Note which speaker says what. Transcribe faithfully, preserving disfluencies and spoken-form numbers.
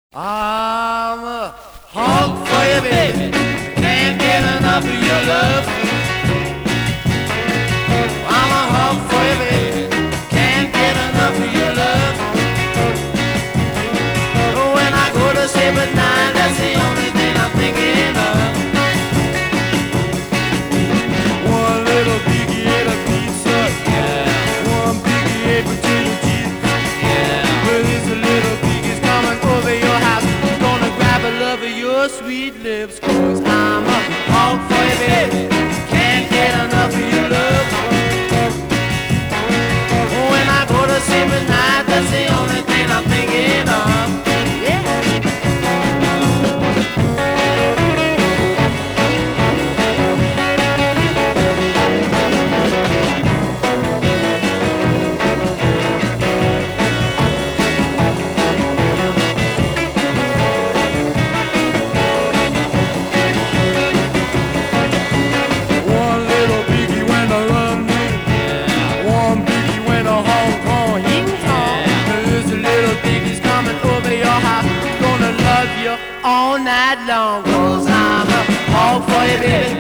Speaker 1: I'm a hog for you, baby. Can't get enough of your love. I'm a hog for you, baby. Can't get enough of your love. When I go to sleep at night, that's the only thing I'm thinking of. One little biggie ate a pizza, yeah. One biggie ate potato chips, yeah. Well, this little biggie's coming over your house. Gonna grab a love of your sweet lips, 'cause I'm a hog for you, baby. Can't get enough of your love. When I go to sleep at night, that's the only thing I'm thinking of. Yeah. One little biggie went to London, yeah. One biggie went to Hong Kong, Hing Kong. Yeah. This little biggie's coming over your house, gonna love you all night long. 'Cause I'm a hog for you, baby.